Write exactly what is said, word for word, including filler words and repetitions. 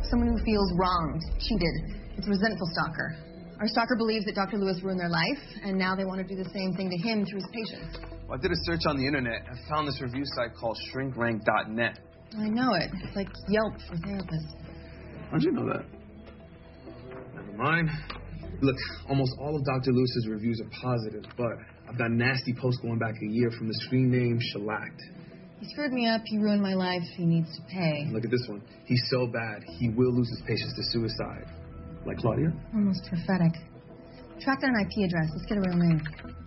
someone who feels wronged, cheated. It's a resentful stalker. Our stalker believes that Doctor Lewis ruined their life, and now they want to do the same thing to him through his patients. Well, I did a search on the internet. I found this review site called shrink rank dot net. I know it. It's like Yelp for therapists. How'd you know that? Never mind. Look, almost all of Doctor Lewis's reviews are positive, but I've got nasty posts going back a year from the screen name Shellacked. He screwed me up. He ruined my life. He needs to pay. Look at this one. He's so bad, he will lose his patients to suicide. Like Claudia? Almost prophetic. Track down an I P address. Let's get a real name.